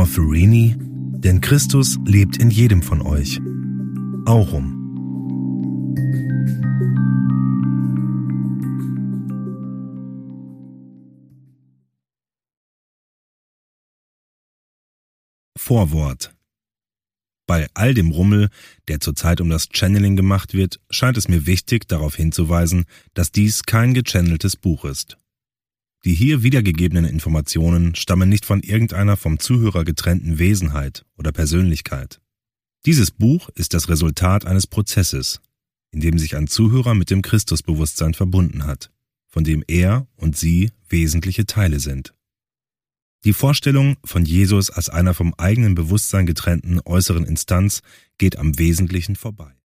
Porphyrini, denn Christus lebt in jedem von euch. Aurum. Vorwort. Bei all dem Rummel, der zurzeit um das Channeling gemacht wird, scheint es mir wichtig, darauf hinzuweisen, dass dies kein gechanneltes Buch ist. Die hier wiedergegebenen Informationen stammen nicht von irgendeiner vom Zuhörer getrennten Wesenheit oder Persönlichkeit. Dieses Buch ist das Resultat eines Prozesses, in dem sich ein Zuhörer mit dem Christusbewusstsein verbunden hat, von dem er und sie wesentliche Teile sind. Die Vorstellung von Jesus als einer vom eigenen Bewusstsein getrennten äußeren Instanz geht am Wesentlichen vorbei.